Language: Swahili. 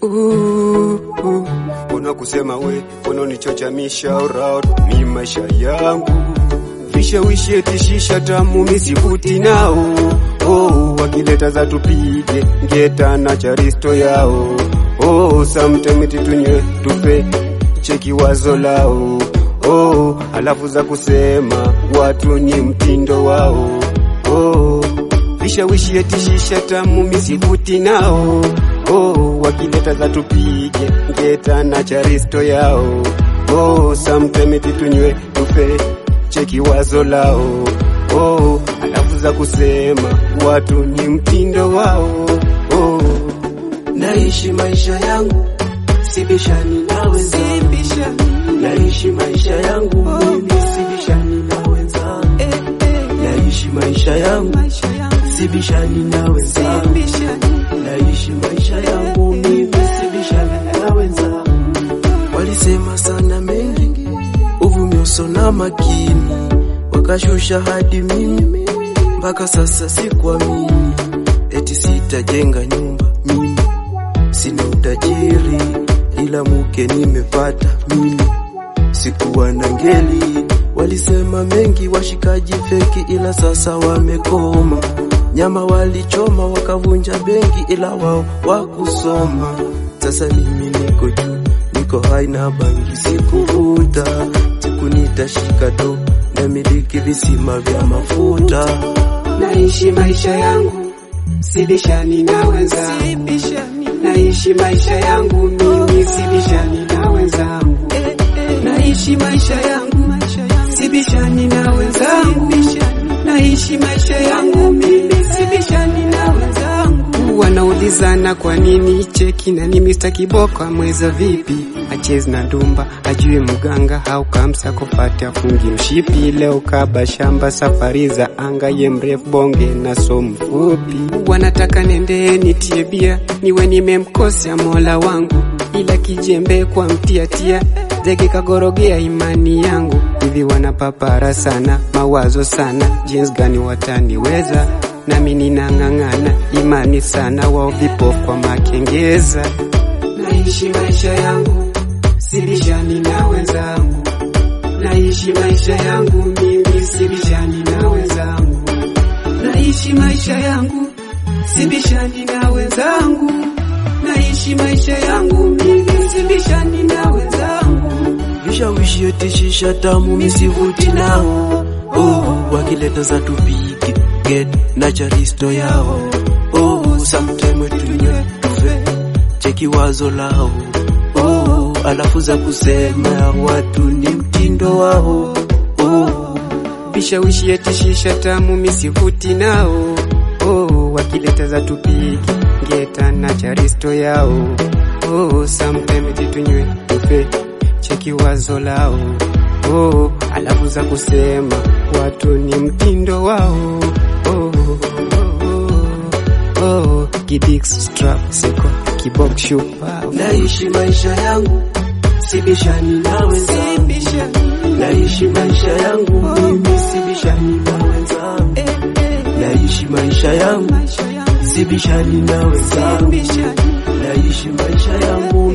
Kuna kusema we, unanichocha mishauri mi maisha yangu. Vishawishi eti shisha tamu misivuti nao. Wakileta za tupige ngeta na charisto yao. Sometime tunywe tupe cheki wazo lao. Alafu za kusema watu ni mtindo wao. Vishawishi eti shisha tamu misivuti nao. Wakileta za tupige ngeta na charisto yao. Sometime tunywe tupe cheki wazo lao. Alafu za kusema watu ni mtindo wao. Naishi maisha yangu sibishani na wenzangu. Naishi maisha yangu mimi sibishani na wenzangu. Naishi maisha yangu sibishani na wenzangu. Naishi maisha yangu mimi sibishani na wenzangu. Walisema sana mengi uvumi uso na makini, wakashusha hadi mimi mpaka sasa sikuamini. Eti sitajenga nyumba mimi, sina utajiri ila mke nimepata mimi, sikuwa na ngeli. Walisema mengi washikaji feki ila sasa wamekoma. Nyama walichoma wakavunja benki ila wao wakusoma. Sasa mimi niko juu, niko hai na bangi sikuvuta. Siku nitashika do na miliki visima vya mafuta. Naishi maisha yangu sibishani na wenzangu. Naishi maisha yangu mimi sibishani na wenzangu. Naishi maisha yangu sibishani na wenzangu. Naishi maisha yangu mimi sibishani na wenzangu. Wanaulizana kwa nini cheki na ni Mr. Kiboko amweza vipi? Acheze na dumba, ajue mganga au kamsa kufati afungi mshipi. Leo kaba shamba safari za anga ye mrefu bonge na so mfupi. Wanataka nende nitie bia niwe nimemkosea Mola wangu, ila kijembe kwa mtiatia zege kagorogea imani yangu. Hivi wanapapara sana mawazo sana, jinsi gani wataniweza? Nami ninang'ang'ana imani sana, wao vipofu kwa makengeza. Naishi maisha yangu sibishani na wenzangu. Naishi maisha yangu mimi sibishani na wenzangu. Naishi maisha yangu sibishani na wenzangu. Naishi maisha yangu mimi sibishani na wenzangu. Vishawishi eti shisha tamu misivuti nao. Wakileta za tupige get na charisto yao. Sometime tunywe tufe cheki wazo lao. Alafu za kusema watu ni mtindo wao. Vishawishi eti shisha tamu misivuti nao. Wakileta za tupige ngeta na charisto yao. Sometime tunywe tufe cheki wazo lao. Alafu za kusema watu ni mtindo wao. Kidix strap siko kibok shupa. Naishi maisha yangu sibishani na wenzangu. Naishi maisha yangu mimi sibishani na wenzangu. Naishi maisha yangu sibishani na wenzangu. Naishi maisha yangu